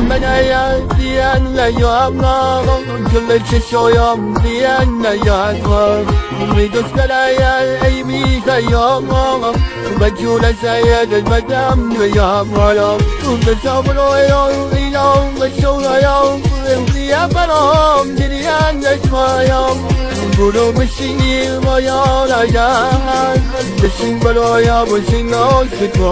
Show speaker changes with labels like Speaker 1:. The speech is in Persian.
Speaker 1: منايا ديان لا يامنا كل شويام ديان لا يامنا ميدوس كلايا ايمي كيامنا بجولا سيد المدام يامنا كل صبرو يوم بشولا يوم يا بلام ديان نجمايام بلو مشيني ما يا لا يا بشين بلو يا بشين